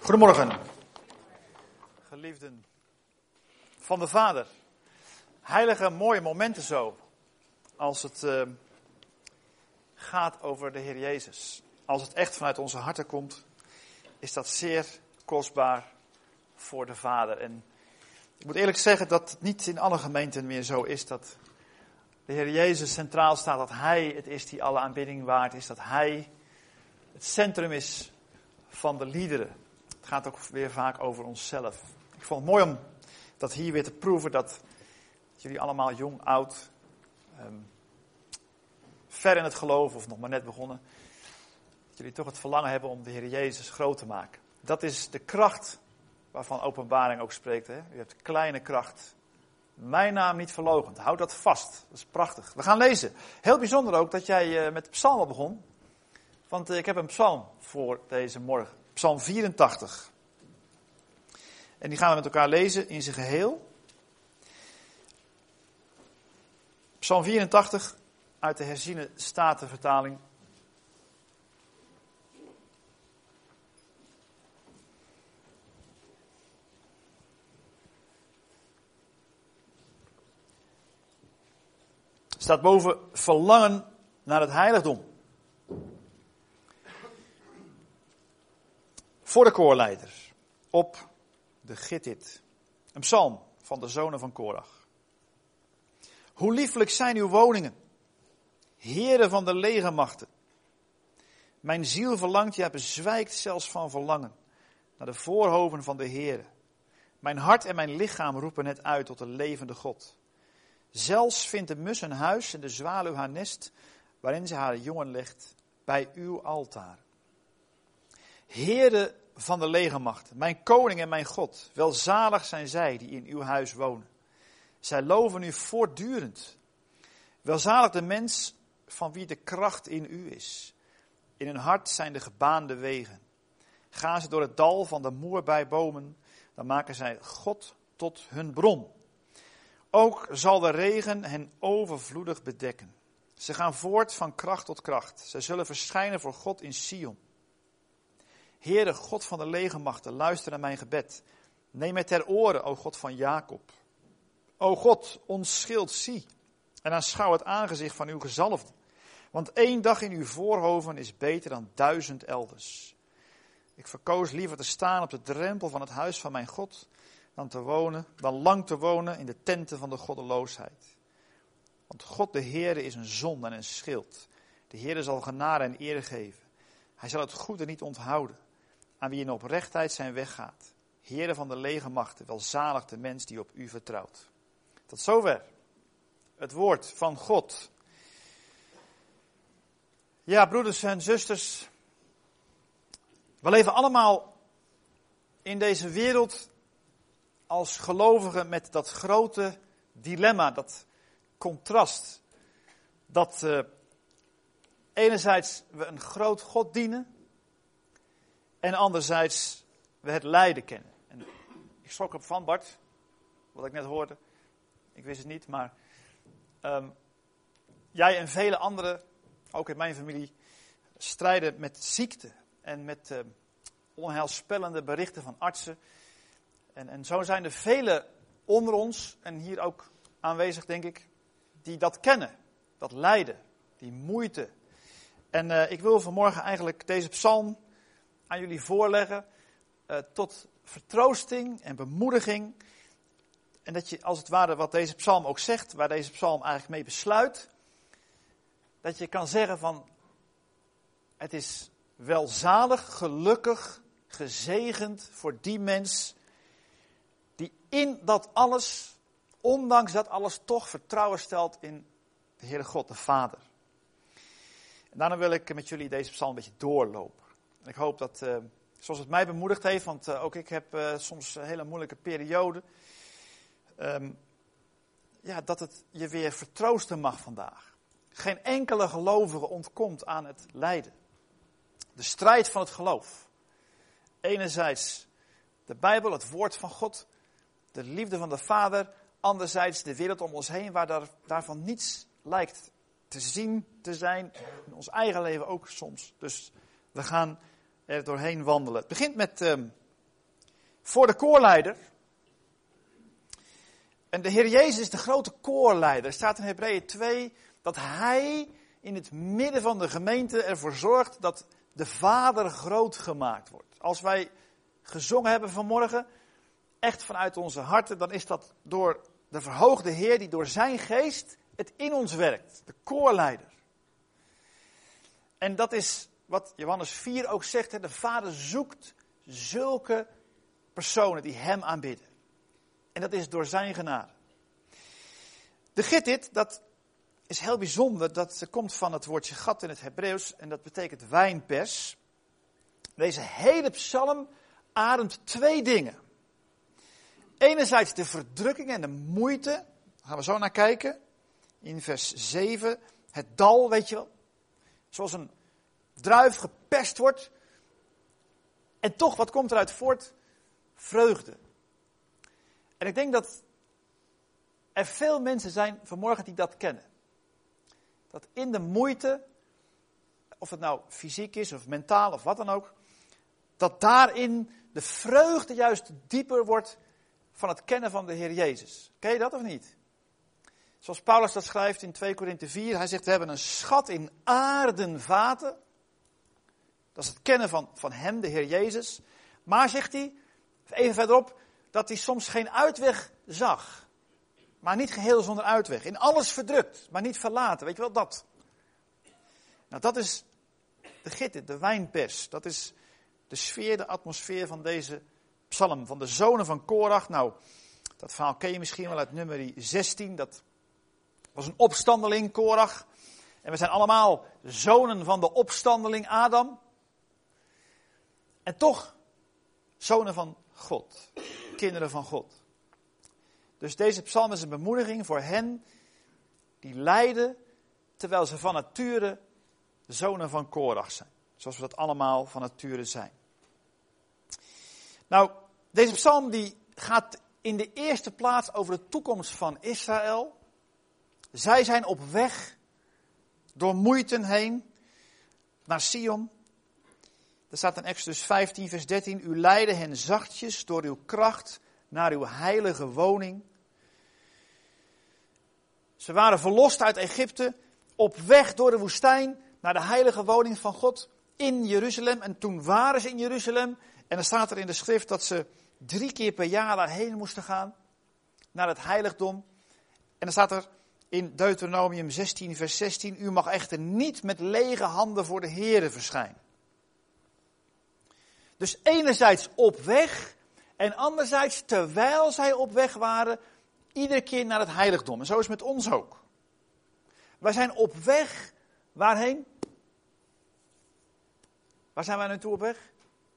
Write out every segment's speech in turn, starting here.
Goedemorgen, geliefden van de Vader. Heilige, mooie momenten zo, als het gaat over de Heer Jezus. Als het echt vanuit onze harten komt, is dat zeer kostbaar voor de Vader. En ik moet eerlijk zeggen dat het niet in alle gemeenten meer zo is dat de Heer Jezus centraal staat, dat Hij het is die alle aanbidding waard is, dat Hij het centrum is van de liederen. Het gaat ook weer vaak over onszelf. Ik vond het mooi om dat hier weer te proeven, dat jullie allemaal jong, oud, ver in het geloof of nog maar net begonnen, dat jullie toch het verlangen hebben om de Heer Jezus groot te maken. Dat is de kracht waarvan Openbaring ook spreekt. Hè? U hebt kleine kracht. Mijn naam niet verloochend. Houd dat vast. Dat is prachtig. We gaan lezen. Heel bijzonder ook dat jij met de psalmen begon. Want ik heb een psalm voor deze morgen. Psalm 84. En die gaan we met elkaar lezen in zijn geheel. Psalm 84 uit de herziene statenvertaling. Staat boven verlangen naar het heiligdom. Voor de koorleiders op de Gittit. Een psalm van de zonen van Korach. Hoe lieflijk zijn uw woningen, heren van de legermachten. Mijn ziel verlangt, ja bezwijkt zelfs van verlangen, naar de voorhoven van de Heere. Mijn hart en mijn lichaam roepen het uit tot de levende God. Zelfs vindt de mus een huis en de zwaluw haar nest, waarin ze haar jongen legt, bij uw altaar. Heere van de legermachten, mijn koning en mijn God, welzalig zijn zij die in uw huis wonen. Zij loven u voortdurend. Welzalig de mens van wie de kracht in u is. In hun hart zijn de gebaande wegen. Gaan ze door het dal van de moerbeibomen, dan maken zij God tot hun bron. Ook zal de regen hen overvloedig bedekken. Ze gaan voort van kracht tot kracht. Zij zullen verschijnen voor God in Sion. Heere God van de legermachten, luister naar mijn gebed. Neem mij ter oren, o God van Jacob. O God, ons schild zie en aanschouw het aangezicht van uw gezalfde. Want 1 dag in uw voorhoven is beter dan 1000 elders. Ik verkoos liever te staan op de drempel van het huis van mijn God, dan lang te wonen in de tenten van de goddeloosheid. Want God de Heere is een zon en een schild. De Heere zal genade en eer geven. Hij zal het goede niet onthouden, aan wie in oprechtheid zijn weg gaat. Heere van de legermachten, welzalig de mens die op u vertrouwt. Tot zover het woord van God. Ja, broeders en zusters, we leven allemaal in deze wereld als gelovigen met dat grote dilemma, dat contrast. Dat enerzijds we een groot God dienen en anderzijds we het lijden kennen. En ik schrok op van Bart, wat ik net hoorde. Ik wist het niet, maar jij en vele anderen, ook in mijn familie, strijden met ziekte en met onheilspellende berichten van artsen. En zo zijn er velen onder ons, en hier ook aanwezig denk ik, die dat kennen, dat lijden, die moeite. En ik wil vanmorgen eigenlijk deze psalm aan jullie voorleggen tot vertroosting en bemoediging. En dat je als het ware wat deze psalm ook zegt, waar deze psalm eigenlijk mee besluit, dat je kan zeggen van, het is welzalig, gelukkig, gezegend voor die mens die in dat alles, ondanks dat alles, toch vertrouwen stelt in de Heere God, de Vader. En daarom wil ik met jullie deze psalm een beetje doorlopen. En ik hoop dat, zoals het mij bemoedigd heeft, want ook ik heb soms een hele moeilijke periode, dat het je weer vertroosten mag vandaag. Geen enkele gelovige ontkomt aan het lijden. De strijd van het geloof. Enerzijds de Bijbel, het woord van God, de liefde van de Vader. Anderzijds de wereld om ons heen, waar daarvan niets lijkt te zien te zijn. In ons eigen leven ook soms. Dus we gaan er doorheen wandelen. Het begint met voor de koorleider. En de Heer Jezus is de grote koorleider. Er staat in Hebreeën 2 dat hij in het midden van de gemeente ervoor zorgt dat de Vader groot gemaakt wordt. Als wij gezongen hebben vanmorgen, echt vanuit onze harten, dan is dat door de verhoogde Heer die door zijn geest het in ons werkt. De koorleider. En dat is wat Johannes 4 ook zegt. De Vader zoekt zulke personen die hem aanbidden. En dat is door zijn genade. De Gittit, dat is heel bijzonder. Dat komt van het woordje gat in het Hebreeuws. En dat betekent wijnpers. Deze hele psalm ademt twee dingen. Enerzijds de verdrukking en de moeite. Daar gaan we zo naar kijken. In vers 7. Het dal, weet je wel. Zoals een druif gepest wordt. En toch, wat komt eruit voort? Vreugde. En ik denk dat er veel mensen zijn vanmorgen die dat kennen. Dat in de moeite, of het nou fysiek is of mentaal of wat dan ook, dat daarin de vreugde juist dieper wordt van het kennen van de Heer Jezus. Ken je dat of niet? Zoals Paulus dat schrijft in 2 Korinthe 4. Hij zegt, we hebben een schat in aardenvaten. Dat is het kennen van hem, de Heer Jezus. Maar, zegt hij, even verderop, dat hij soms geen uitweg zag. Maar niet geheel zonder uitweg. In alles verdrukt, maar niet verlaten. Weet je wel, dat. Nou, dat is de Gittit, de wijnpers. Dat is de sfeer, de atmosfeer van deze psalm. Van de zonen van Korach. Nou, dat verhaal ken je misschien wel uit nummer 16. Dat was een opstandeling, Korach. En we zijn allemaal zonen van de opstandeling Adam. En toch zonen van God. Kinderen van God. Dus deze psalm is een bemoediging voor hen die lijden terwijl ze van nature zonen van Korach zijn. Zoals we dat allemaal van nature zijn. Nou, deze psalm die gaat in de eerste plaats over de toekomst van Israël. Zij zijn op weg door moeiten heen naar Sion. Er staat in Exodus 15 vers 13. U leidde hen zachtjes door uw kracht naar uw heilige woning. Ze waren verlost uit Egypte, op weg door de woestijn naar de heilige woning van God in Jeruzalem. En toen waren ze in Jeruzalem. En dan staat er in de schrift dat ze 3 keer per jaar daarheen moesten gaan. Naar het heiligdom. En dan staat er in Deuteronomium 16 vers 16. U mag echter niet met lege handen voor de Here verschijnen. Dus enerzijds op weg. En anderzijds terwijl zij op weg waren. Iedere keer naar het heiligdom. En zo is het met ons ook. Wij zijn op weg. Waarheen? Waar zijn wij naartoe op weg?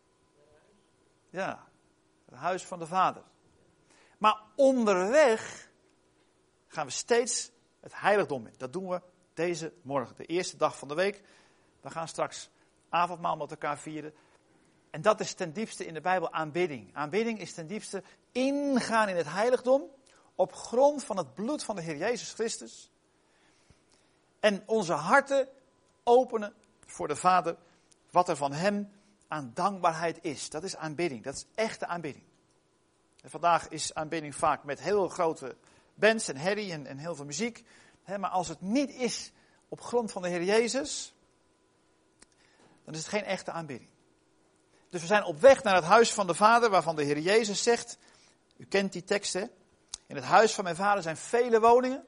Ja, het huis van de Vader. Maar onderweg gaan we steeds het heiligdom in. Dat doen we deze morgen, de eerste dag van de week. We gaan straks avondmaal met elkaar vieren. En dat is ten diepste in de Bijbel aanbidding. Aanbidding is ten diepste ingaan in het heiligdom op grond van het bloed van de Heer Jezus Christus. En onze harten openen voor de Vader wat er van hem aan dankbaarheid is. Dat is aanbidding, dat is echte aanbidding. En vandaag is aanbidding vaak met heel grote bands en herrie en heel veel muziek. Maar als het niet is op grond van de Heer Jezus, dan is het geen echte aanbidding. Dus we zijn op weg naar het huis van de Vader, waarvan de Heer Jezus zegt, u kent die tekst hè, in het huis van mijn Vader zijn vele woningen.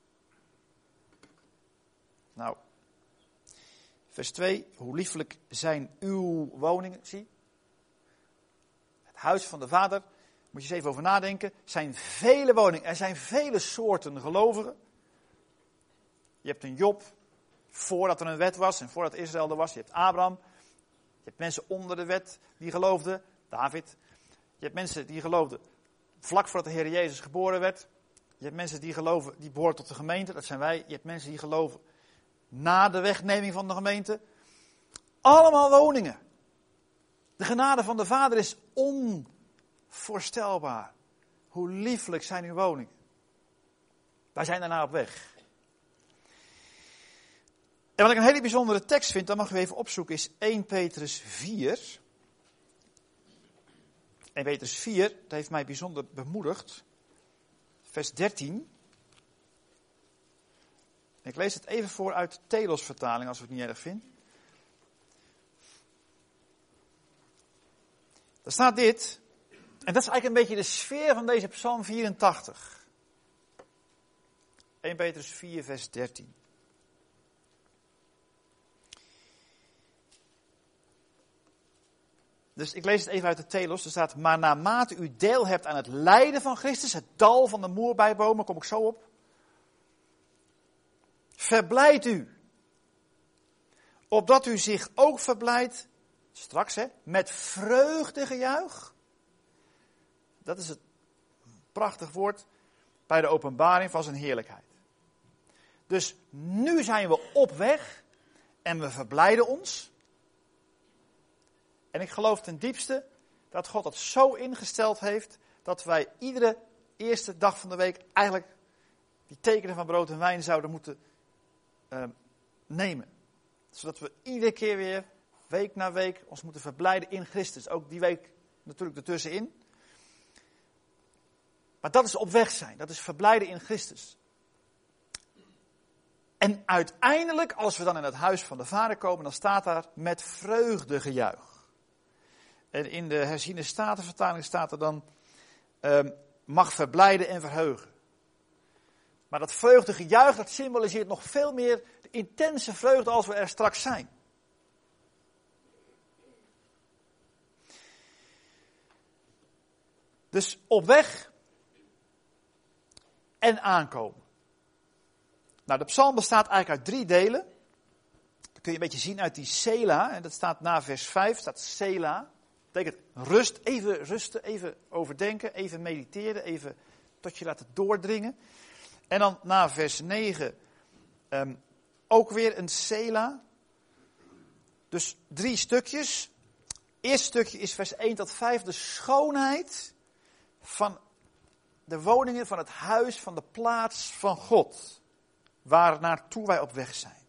Nou, vers 2, hoe lieflijk zijn uw woningen, zie. Het huis van de Vader, moet je eens even over nadenken, zijn vele woningen. Er zijn vele soorten gelovigen. Je hebt een Job, voordat er een wet was en voordat Israël er was. Je hebt Abraham. Je hebt mensen onder de wet die geloofden, David. Je hebt mensen die geloofden vlak voordat de Heer Jezus geboren werd. Je hebt mensen die geloven, die behoren tot de gemeente, dat zijn wij. Je hebt mensen die geloven na de wegneming van de gemeente. Allemaal woningen. De genade van de Vader is onvoorstelbaar. Hoe lieflijk zijn uw woningen. Wij zijn daarna op weg. En wat ik een hele bijzondere tekst vind, dat mag u even opzoeken, is 1 Petrus 4. 1 Petrus 4, dat heeft mij bijzonder bemoedigd. Vers 13. Ik lees het even voor uit de Telos-vertaling, als ik het niet erg vind. Daar staat dit. En dat is eigenlijk een beetje de sfeer van deze Psalm 84. 1 Petrus 4, vers 13. Dus ik lees het even uit de Telos. Er staat, maar naarmate u deel hebt aan het lijden van Christus, het dal van de moerbijbomen, kom ik zo op. Verblijd u. Opdat u zich ook verblijdt, straks met vreugdegejuich. Dat is het prachtig woord bij de openbaring van zijn heerlijkheid. Dus nu zijn we op weg en we verblijden ons. En ik geloof ten diepste dat God het zo ingesteld heeft dat wij iedere eerste dag van de week eigenlijk die tekenen van brood en wijn zouden moeten nemen. Zodat we iedere keer weer, week na week, ons moeten verblijden in Christus. Ook die week natuurlijk ertussenin. Maar dat is op weg zijn. Dat is verblijden in Christus. En uiteindelijk, als we dan in het huis van de Vader komen, dan staat daar met vreugdegejuich. En in de herziene statenvertaling staat er dan, mag verblijden en verheugen. Maar dat vreugdegejuich, dat symboliseert nog veel meer de intense vreugde als we er straks zijn. Dus op weg en aankomen. Nou, de psalm bestaat eigenlijk uit 3 delen. Dat kun je een beetje zien uit die Sela. En dat staat na vers 5, staat Sela. Dat betekent rust, even rusten, even overdenken, even mediteren, even tot je laten doordringen. En dan na vers 9 ook weer een Sela. Dus 3 stukjes. Het eerste stukje is vers 1 tot 5, de schoonheid van de woningen, van het huis, van de plaats van God. Waar naartoe wij op weg zijn.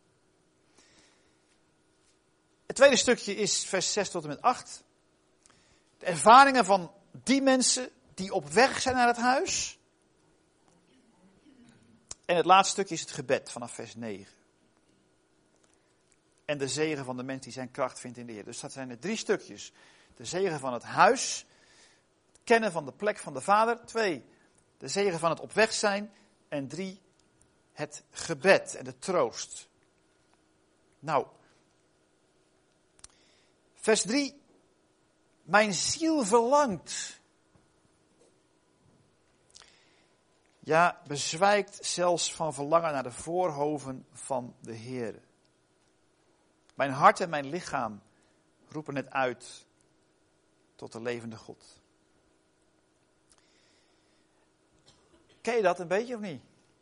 Het tweede stukje is vers 6 tot en met 8. De ervaringen van die mensen die op weg zijn naar het huis. En het laatste stukje is het gebed vanaf vers 9. En de zegen van de mens die zijn kracht vindt in de Heer. Dus dat zijn er 3 stukjes. De zegen van het huis. Het kennen van de plek van de Vader. 2. De zegen van het op weg zijn. En 3. Het gebed en de troost. Nou. Vers 3. Mijn ziel verlangt. Ja, bezwijkt zelfs van verlangen naar de voorhoven van de Heere. Mijn hart en mijn lichaam roepen het uit tot de levende God. Ken je dat een beetje of niet?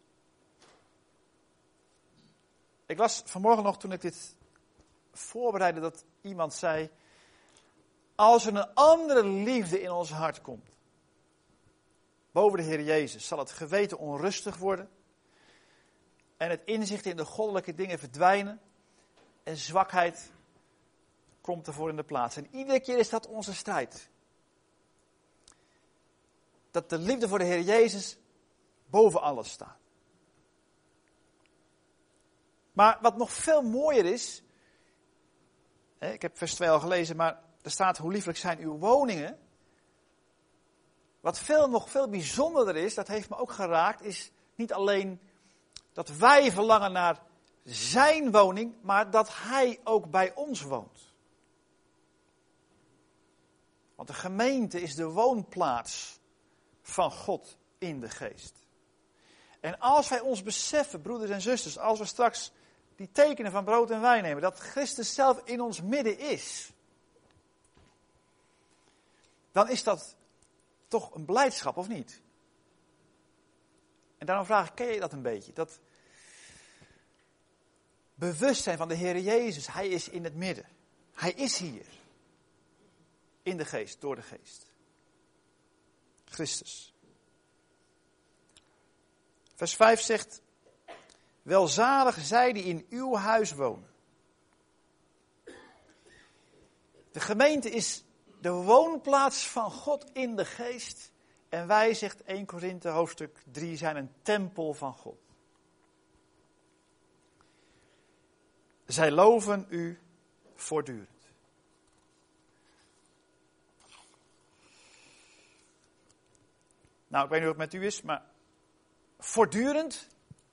Ik las vanmorgen nog toen ik dit voorbereidde dat iemand zei, als er een andere liefde in ons hart komt, boven de Heer Jezus, zal het geweten onrustig worden en het inzicht in de goddelijke dingen verdwijnen en zwakheid komt ervoor in de plaats. En iedere keer is dat onze strijd. Dat de liefde voor de Heer Jezus boven alles staat. Maar wat nog veel mooier is, ik heb vers 2 al gelezen, maar er staat hoe lieflijk zijn uw woningen. Wat nog veel bijzonderder is, dat heeft me ook geraakt, is niet alleen dat wij verlangen naar zijn woning, maar dat hij ook bij ons woont. Want de gemeente is de woonplaats van God in de geest. En als wij ons beseffen, broeders en zusters, als we straks die tekenen van brood en wijn nemen, dat Christus zelf in ons midden is, dan is dat toch een blijdschap, of niet? En daarom vraag ik, ken je dat een beetje? Dat bewustzijn van de Heer Jezus, hij is in het midden. Hij is hier. In de geest, door de geest. Christus. Vers 5 zegt, welzalig zij die in uw huis wonen. De gemeente is de woonplaats van God in de geest. En wij, zegt 1 Korinthe hoofdstuk 3, zijn een tempel van God. Zij loven u voortdurend. Nou, ik weet niet hoe het met u is, maar voortdurend,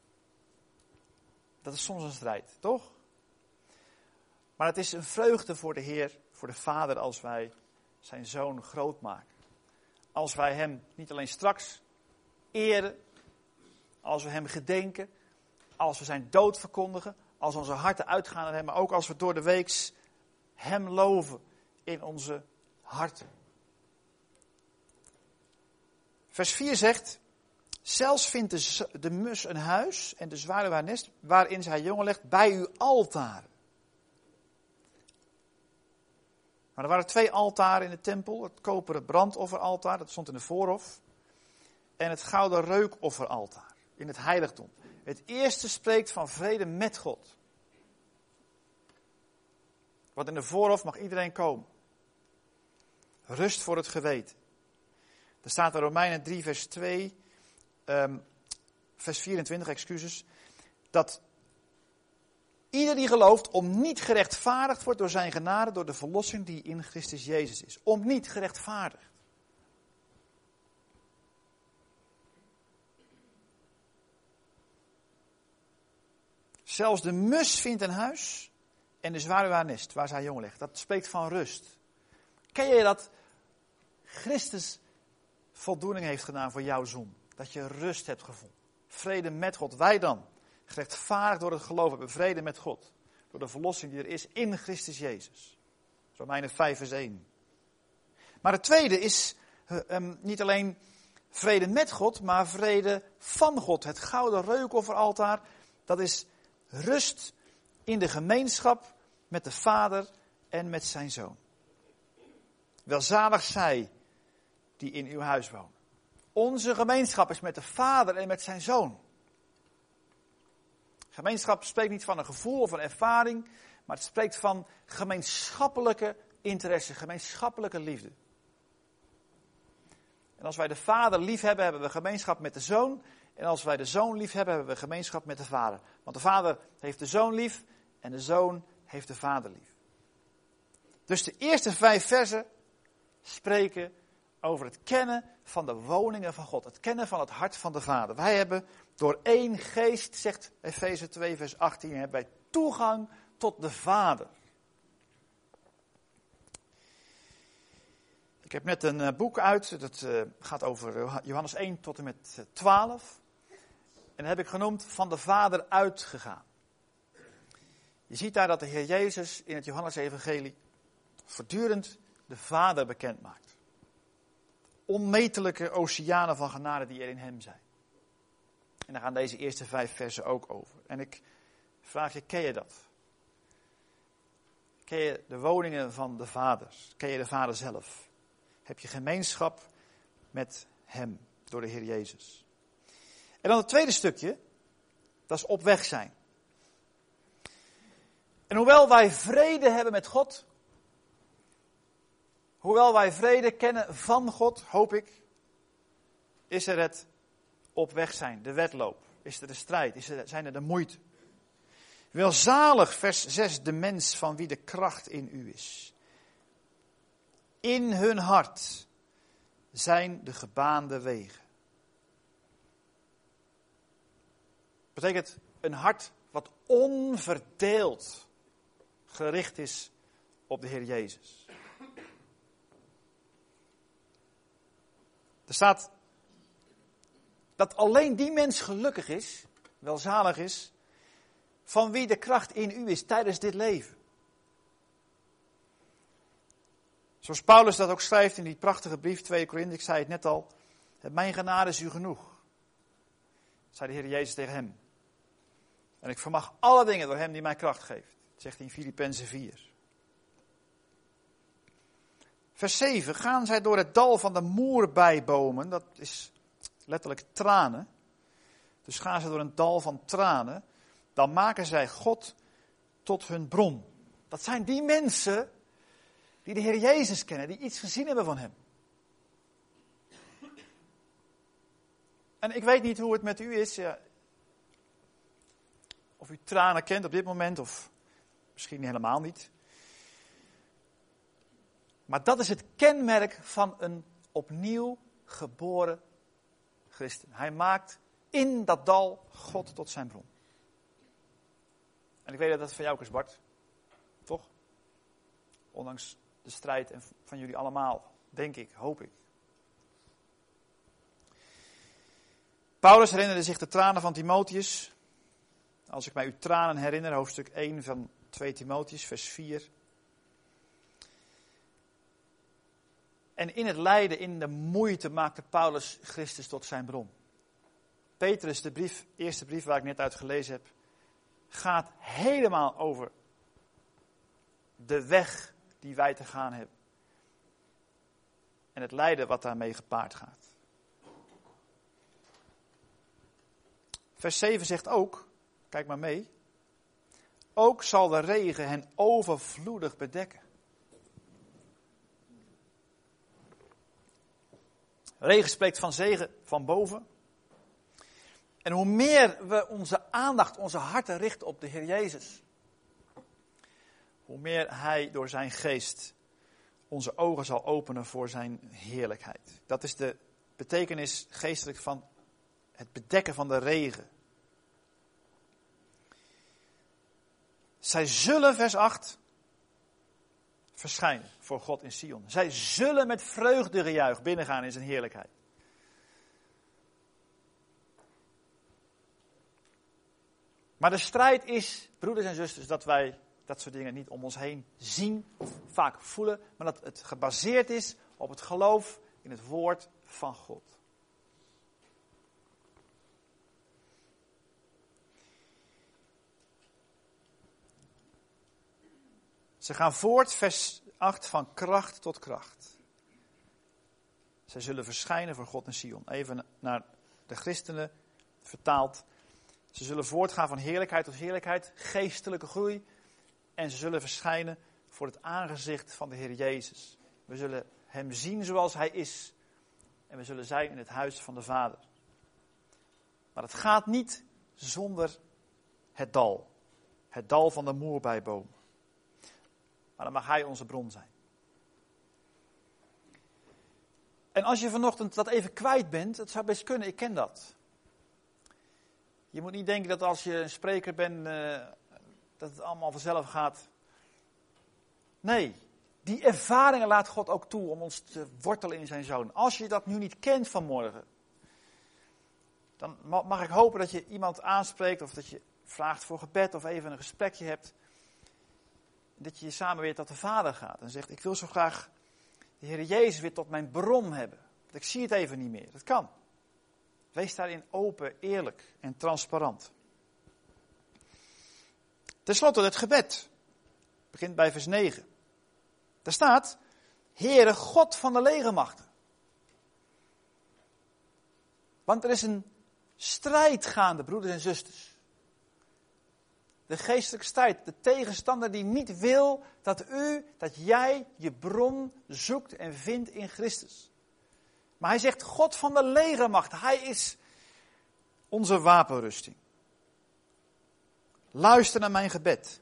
dat is soms een strijd, toch? Maar het is een vreugde voor de Heer, voor de Vader, als wij zijn Zoon groot maken. Als wij hem niet alleen straks eren, als we hem gedenken, als we zijn dood verkondigen, als onze harten uitgaan naar hem, maar ook als we door de weeks hem loven in onze harten. Vers 4 zegt, zelfs vindt de mus een huis en de zwaluw haar nest, waarin zij jongen legt, bij uw altaren. Maar er waren 2 altaren in de tempel, het koperen brandofferaltaar, dat stond in de voorhof, en het gouden reukofferaltaar in het heiligdom. Het eerste spreekt van vrede met God. Want in de voorhof mag iedereen komen. Rust voor het geweten. Er staat in Romeinen 3 vers 2, vers 24, dat ieder die gelooft om niet gerechtvaardigd wordt door zijn genade, door de verlossing die in Christus Jezus is. Om niet gerechtvaardigd. Zelfs de mus vindt een huis en de zwaluw haar nest, waar zij jongen legt. Dat spreekt van rust. Ken je dat Christus voldoening heeft gedaan voor jouw zoon? Dat je rust hebt gevonden. Vrede met God. Wij dan, gerechtvaardigd door het geloof, hebben vrede met God. Door de verlossing die er is in Christus Jezus. Romeinen 5 vers 1. Maar het tweede is niet alleen vrede met God, maar vrede van God. Het gouden reukofferaltaar, dat is rust in de gemeenschap met de Vader en met zijn Zoon. Welzalig zij die in uw huis wonen. Onze gemeenschap is met de Vader en met zijn Zoon. Gemeenschap spreekt niet van een gevoel of een ervaring, maar het spreekt van gemeenschappelijke interesse, gemeenschappelijke liefde. En als wij de Vader lief hebben, hebben we gemeenschap met de Zoon. En als wij de Zoon lief hebben, hebben we gemeenschap met de Vader. Want de Vader heeft de Zoon lief en de Zoon heeft de Vader lief. Dus de eerste 5 versen spreken over het kennen van de woningen van God. Het kennen van het hart van de Vader. Wij hebben door één geest, zegt Efeze 2 vers 18, hebben wij toegang tot de Vader. Ik heb net een boek uit, dat gaat over Johannes 1 tot en met 12. En dat heb ik genoemd Van de Vader uitgegaan. Je ziet daar dat de Heer Jezus in het Johannesevangelie voortdurend de Vader bekend maakt. Onmetelijke oceanen van genade die er in hem zijn. En daar gaan deze eerste 5 versen ook over. En ik vraag je, ken je dat? Ken je de woningen van de Vader? Ken je de Vader zelf? Heb je gemeenschap met hem door de Heer Jezus? En dan het tweede stukje, dat is op weg zijn. En hoewel wij vrede hebben met God, hoewel wij vrede kennen van God, hoop ik, is er het op weg zijn, de wedloop. Is er de strijd, zijn er de moeite. Welzalig, vers 6, de mens van wie de kracht in u is. In hun hart zijn de gebaande wegen. Betekent een hart wat onverdeeld gericht is op de Heer Jezus. Er staat dat alleen die mens gelukkig is, welzalig is, van wie de kracht in u is tijdens dit leven. Zoals Paulus dat ook schrijft in die prachtige brief 2 Korinthe, ik zei het net al, mijn genade is u genoeg, zei de Heer Jezus tegen hem. En ik vermag alle dingen door hem die mij kracht geeft, zegt hij in Filippenzen 4. Vers 7, gaan zij door het dal van de moerbeibomen, dat is letterlijk tranen. Dus gaan ze door een dal van tranen, dan maken zij God tot hun bron. Dat zijn die mensen die de Heer Jezus kennen, die iets gezien hebben van hem. En ik weet niet hoe het met u is. Ja. Of u tranen kent op dit moment, of misschien helemaal niet. Maar dat is het kenmerk van een opnieuw geboren christen. Hij maakt in dat dal God tot zijn bron. En ik weet dat dat van jou ook is, Bart. Toch? Ondanks de strijd en van jullie allemaal, denk ik, hoop ik. Paulus herinnerde zich de tranen van Timotheus. Als ik mij uw tranen herinner, hoofdstuk 1 van 2 Timotheus, vers 4. En in het lijden, in de moeite, maakte Paulus Christus tot zijn bron. Petrus, de eerste brief waar ik net uit gelezen heb, gaat helemaal over de weg die wij te gaan hebben. En het lijden wat daarmee gepaard gaat. Vers 7 zegt ook, kijk maar mee, ook zal de regen hen overvloedig bedekken. Regen spreekt van zegen van boven. En hoe meer we onze aandacht, onze harten richten op de Heer Jezus, hoe meer Hij door zijn geest onze ogen zal openen voor zijn heerlijkheid. Dat is de betekenis geestelijk van het bedekken van de regen. Zij zullen, vers 8, verschijnen voor God in Sion. Zij zullen met vreugdegejuich binnengaan in zijn heerlijkheid. Maar de strijd is, broeders en zusters, dat wij dat soort dingen niet om ons heen zien of vaak voelen, maar dat het gebaseerd is op het geloof in het woord van God. Ze gaan voort, vers 8, van kracht tot kracht. Zij zullen verschijnen voor God in Sion. Even naar de christenen vertaald. Ze zullen voortgaan van heerlijkheid tot heerlijkheid, geestelijke groei. En ze zullen verschijnen voor het aangezicht van de Heer Jezus. We zullen hem zien zoals hij is. En we zullen zijn in het huis van de Vader. Maar het gaat niet zonder het dal. Het dal van de moerbeiboom. Maar dan mag hij onze bron zijn. En als je vanochtend dat even kwijt bent, het zou best kunnen, ik ken dat. Je moet niet denken dat als je een spreker bent, dat het allemaal vanzelf gaat. Nee, die ervaringen laat God ook toe om ons te wortelen in zijn zoon. Als je dat nu niet kent vanmorgen, dan mag ik hopen dat je iemand aanspreekt of dat je vraagt voor gebed of even een gesprekje hebt. Dat je samen weer tot de Vader gaat en zegt, ik wil zo graag de Heer Jezus weer tot mijn bron hebben. Want ik zie het even niet meer. Dat kan. Wees daarin open, eerlijk en transparant. Ten slotte het gebed. Het begint bij vers 9. Daar staat, Heere God van de legermachten. Want er is een strijd gaande, broeders en zusters. De geestelijke strijd, de tegenstander die niet wil dat jij je bron zoekt en vindt in Christus. Maar hij zegt, God van de legermacht, hij is onze wapenrusting. Luister naar mijn gebed.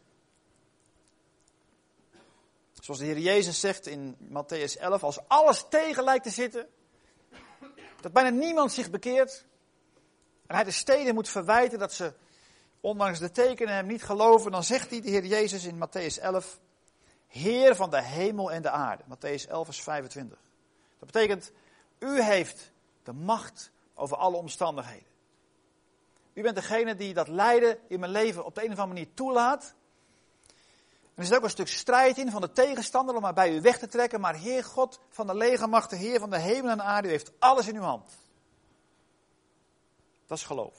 Zoals de Heer Jezus zegt in Mattheüs 11, als alles tegen lijkt te zitten, dat bijna niemand zich bekeert, en hij de steden moet verwijten dat ze ondanks de tekenen hem niet geloven, dan zegt hij, de Heer Jezus in Mattheüs 11, Heer van de hemel en de aarde. Mattheüs 11 vers 25. Dat betekent, u heeft de macht over alle omstandigheden. U bent degene die dat lijden in mijn leven op de een of andere manier toelaat. Er is ook een stuk strijd in van de tegenstander om maar bij u weg te trekken. Maar Heer God van de legermachten, Heer van de hemel en de aarde, u heeft alles in uw hand. Dat is geloof.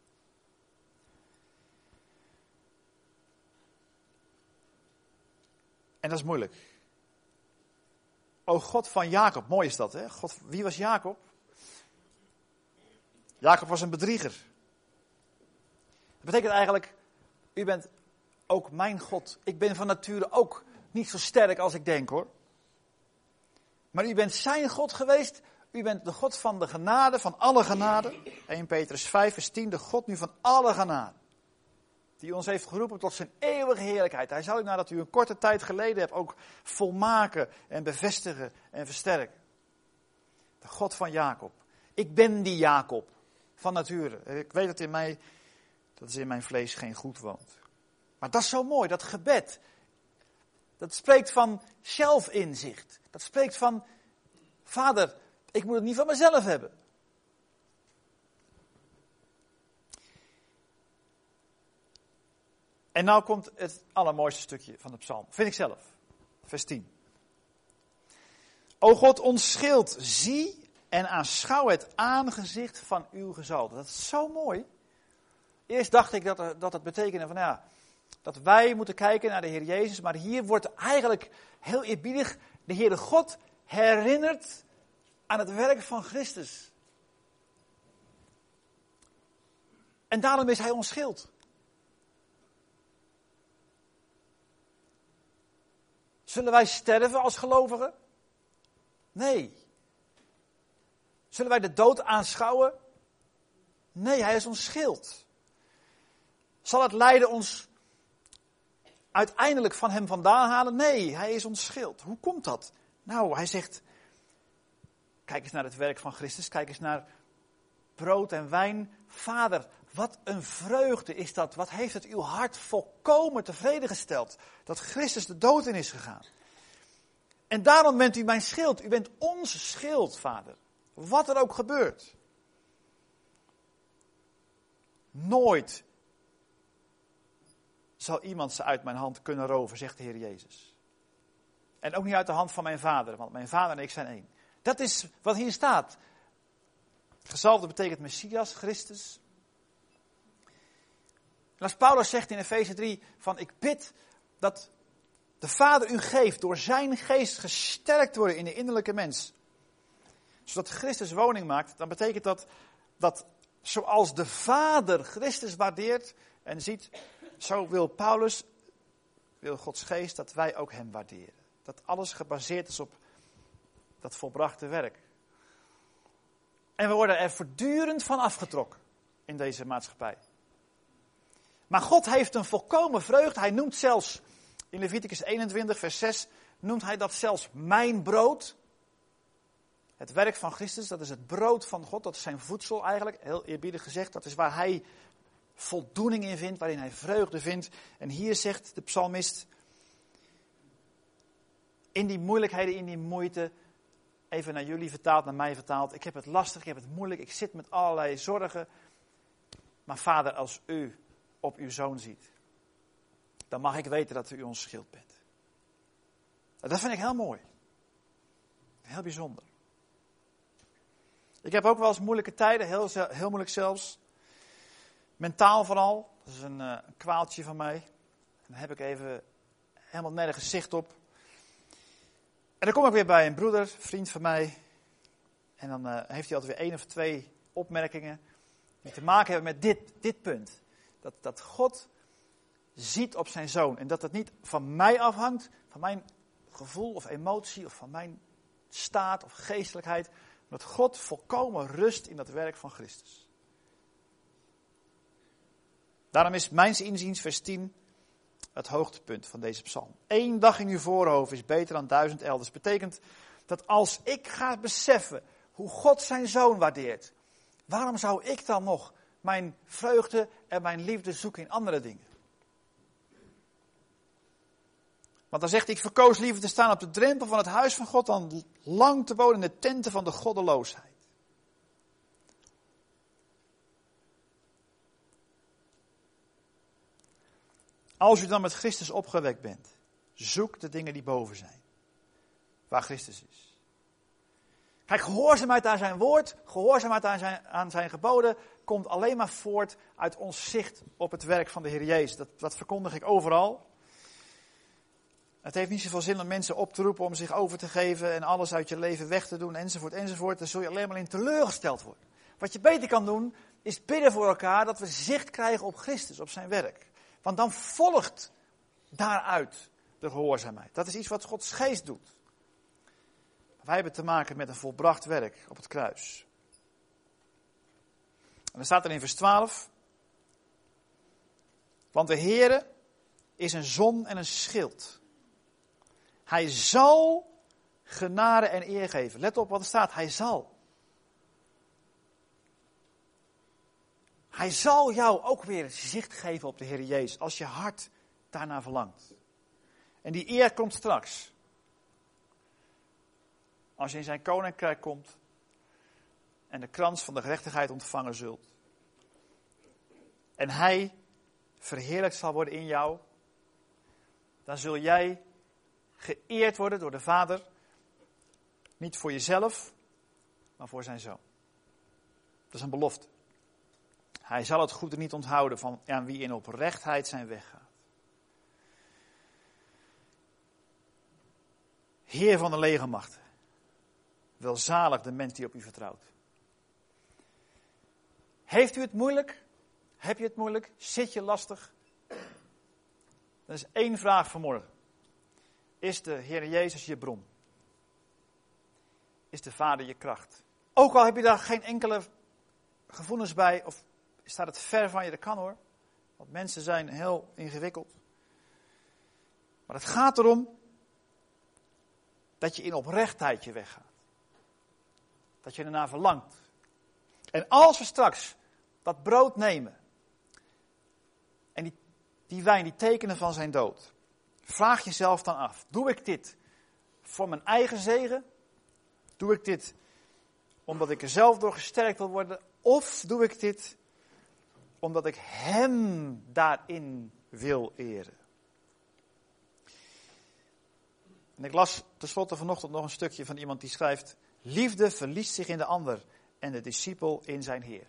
En dat is moeilijk. O God van Jacob, mooi is dat, hè? Wie was Jacob? Jacob was een bedrieger. Dat betekent eigenlijk, u bent ook mijn God. Ik ben van nature ook niet zo sterk als ik denk, hoor. Maar u bent zijn God geweest. U bent de God van de genade, van alle genade. 1 Petrus 5 vers 10, de God nu van alle genade. Die ons heeft geroepen tot zijn eeuwige heerlijkheid. Hij zal u nadat u een korte tijd geleden hebt ook volmaken en bevestigen en versterken. De God van Jacob. Ik ben die Jacob van nature. Ik weet dat in mijn vlees geen goed woont. Maar dat is zo mooi, dat gebed. Dat spreekt van zelfinzicht. Dat spreekt van, Vader, ik moet het niet van mezelf hebben. En nou komt het allermooiste stukje van de psalm, vind ik zelf. Vers 10. O God, ons schild, zie en aanschouw het aangezicht van uw gezalfde. Dat is zo mooi. Eerst dacht ik dat het betekende van ja, dat wij moeten kijken naar de Heer Jezus. Maar hier wordt eigenlijk heel eerbiedig de Heere God herinnerd aan het werk van Christus. En daarom is hij ons schild. Zullen wij sterven als gelovigen? Nee. Zullen wij de dood aanschouwen? Nee, hij is ons schild. Zal het lijden ons uiteindelijk van hem vandaan halen? Nee, hij is ons schild. Hoe komt dat? Nou, hij zegt, kijk eens naar het werk van Christus, kijk eens naar brood en wijn. Vader, wat een vreugde is dat. Wat heeft het uw hart volkomen tevreden gesteld. Dat Christus de dood in is gegaan. En daarom bent u mijn schild. U bent ons schild, Vader. Wat er ook gebeurt. Nooit zal iemand ze uit mijn hand kunnen roven, zegt de Heer Jezus. En ook niet uit de hand van mijn vader, want mijn vader en ik zijn één. Dat is wat hier staat. Gezalfde betekent Messias, Christus. En als Paulus zegt in Efeze 3, van ik bid dat de Vader u geeft door zijn geest gesterkt worden in de innerlijke mens. Zodat Christus woning maakt, dan betekent dat zoals de Vader Christus waardeert en ziet, zo wil Gods geest dat wij ook hem waarderen. Dat alles gebaseerd is op dat volbrachte werk. En we worden er voortdurend van afgetrokken in deze maatschappij. Maar God heeft een volkomen vreugde. Hij noemt zelfs, in Leviticus 21 vers 6, noemt hij dat zelfs mijn brood. Het werk van Christus, dat is het brood van God, dat is zijn voedsel eigenlijk, heel eerbiedig gezegd. Dat is waar hij voldoening in vindt, waarin hij vreugde vindt. En hier zegt de psalmist, in die moeilijkheden, in die moeite, even naar jullie vertaald, naar mij vertaald. Ik heb het lastig, ik heb het moeilijk, ik zit met allerlei zorgen. Maar Vader, als u op uw zoon ziet, dan mag ik weten dat u ons schild bent. Dat vind ik heel mooi. Heel bijzonder. Ik heb ook wel eens moeilijke tijden, heel moeilijk zelfs. Mentaal vooral, dat is een kwaaltje van mij. Dan heb ik even helemaal nergens zicht op. En dan kom ik weer bij een broeder, vriend van mij. En dan heeft hij altijd weer 1 of 2 opmerkingen die te maken hebben met dit punt. Dat God ziet op zijn zoon. En dat het niet van mij afhangt, van mijn gevoel of emotie of van mijn staat of geestelijkheid. Maar dat God volkomen rust in dat werk van Christus. Daarom is mijns inziens vers 10 het hoogtepunt van deze psalm. 1 dag in uw voorhoofd is beter dan 1000 elders. Betekent dat als ik ga beseffen hoe God zijn zoon waardeert, waarom zou ik dan nog mijn vreugde en mijn liefde zoeken in andere dingen? Want dan zegt hij, ik verkoos liever te staan op de drempel van het huis van God dan lang te wonen in de tenten van de goddeloosheid. Als u dan met Christus opgewekt bent, zoek de dingen die boven zijn, waar Christus is. Kijk, gehoorzaamheid aan zijn woord, gehoorzaamheid aan zijn geboden, komt alleen maar voort uit ons zicht op het werk van de Heer Jezus. Dat verkondig ik overal. Het heeft niet zoveel zin om mensen op te roepen om zich over te geven en alles uit je leven weg te doen, enzovoort, enzovoort. Dan zul je alleen maar in teleurgesteld worden. Wat je beter kan doen, is bidden voor elkaar dat we zicht krijgen op Christus, op zijn werk. Want dan volgt daaruit de gehoorzaamheid. Dat is iets wat Gods geest doet. Wij hebben te maken met een volbracht werk op het kruis. En dan staat er in vers 12. Want de Heere is een zon en een schild. Hij zal genade en eer geven. Let op wat er staat. Hij zal. Hij zal jou ook weer zicht geven op de Heer Jezus. Als je hart daarna verlangt. En die eer komt straks. Als je in zijn koninkrijk komt. En de krans van de gerechtigheid ontvangen zult. En hij verheerlijkt zal worden in jou. Dan zul jij geëerd worden door de Vader. Niet voor jezelf, maar voor zijn Zoon. Dat is een belofte. Hij zal het goede niet onthouden van aan wie in oprechtheid zijn weg gaat. Heer van de legermachten. Welzalig de mens die op u vertrouwt. Heeft u het moeilijk? Heb je het moeilijk? Zit je lastig? Er is één vraag vanmorgen. Is de Heer Jezus je bron? Is de Vader je kracht? Ook al heb je daar geen enkele gevoelens bij, of staat het ver van je, dat kan hoor. Want mensen zijn heel ingewikkeld. Maar het gaat erom dat je in oprechtheid je weggaat. Dat je ernaar verlangt. En als we straks dat brood nemen en die wijn, die tekenen van zijn dood. Vraag jezelf dan af, doe ik dit voor mijn eigen zegen? Doe ik dit omdat ik er zelf door gesterkt wil worden? Of doe ik dit omdat ik hem daarin wil eren? En ik las tenslotte vanochtend nog een stukje van iemand die schrijft: liefde verliest zich in de ander en de discipel in zijn Heer.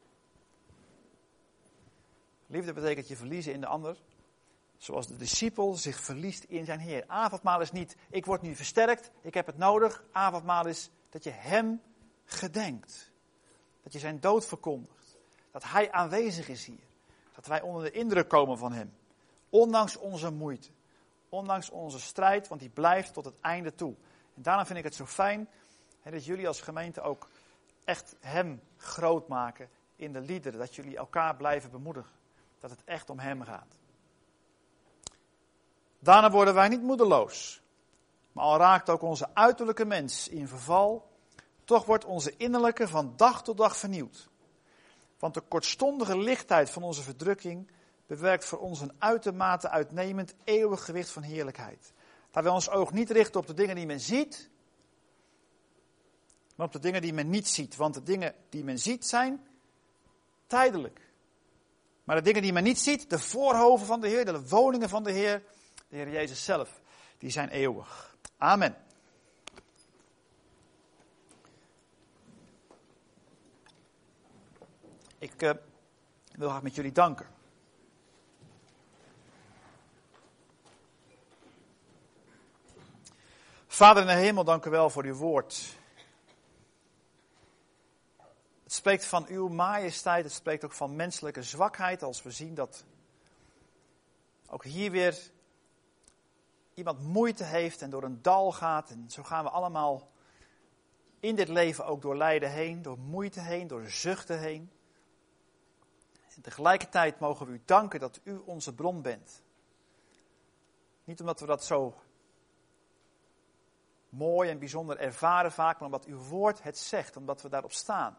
Liefde betekent je verliezen in de ander, zoals de discipel zich verliest in zijn Heer. Avondmaal is niet, ik word nu versterkt, ik heb het nodig. Avondmaal is dat je hem gedenkt. Dat je zijn dood verkondigt. Dat hij aanwezig is hier. Dat wij onder de indruk komen van hem. Ondanks onze moeite. Ondanks onze strijd, want die blijft tot het einde toe. En daarom vind ik het zo fijn dat jullie als gemeente ook echt hem groot maken in de liederen. Dat jullie elkaar blijven bemoedigen. Dat het echt om hem gaat. Daarna worden wij niet moedeloos. Maar al raakt ook onze uiterlijke mens in verval, toch wordt onze innerlijke van dag tot dag vernieuwd. Want de kortstondige lichtheid van onze verdrukking bewerkt voor ons een uitermate uitnemend eeuwig gewicht van heerlijkheid. Dat wij ons oog niet richten op de dingen die men ziet, maar op de dingen die men niet ziet. Want de dingen die men ziet zijn tijdelijk. Maar de dingen die men niet ziet, de voorhoven van de Heer, de woningen van de Heer Jezus zelf, die zijn eeuwig. Amen. Ik wil graag met jullie danken. Vader in de hemel, dank u wel voor uw woord. Het spreekt van uw majesteit, het spreekt ook van menselijke zwakheid, als we zien dat ook hier weer iemand moeite heeft en door een dal gaat. En zo gaan we allemaal in dit leven ook door lijden heen, door moeite heen, door zuchten heen. En tegelijkertijd mogen we u danken dat u onze bron bent. Niet omdat we dat zo mooi en bijzonder ervaren vaak, maar omdat uw woord het zegt, omdat we daarop staan.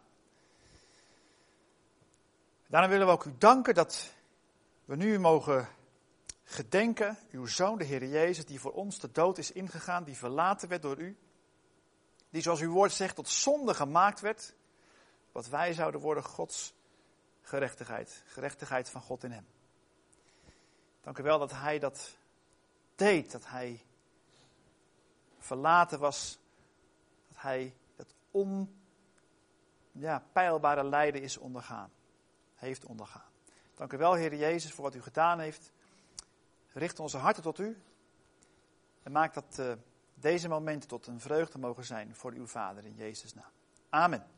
Daarom willen we ook u danken dat we nu mogen gedenken, uw Zoon, de Heer Jezus, die voor ons de dood is ingegaan, die verlaten werd door u. Die, zoals uw woord zegt, tot zonde gemaakt werd, wat wij zouden worden Gods gerechtigheid. Gerechtigheid van God in hem. Dank u wel dat hij dat deed, dat hij verlaten was, dat hij dat onpeilbare lijden is ondergaan. Heeft ondergaan. Dank u wel, Heer Jezus, voor wat u gedaan heeft. Richt onze harten tot u. En maak dat deze momenten tot een vreugde mogen zijn voor uw Vader in Jezus' naam. Amen.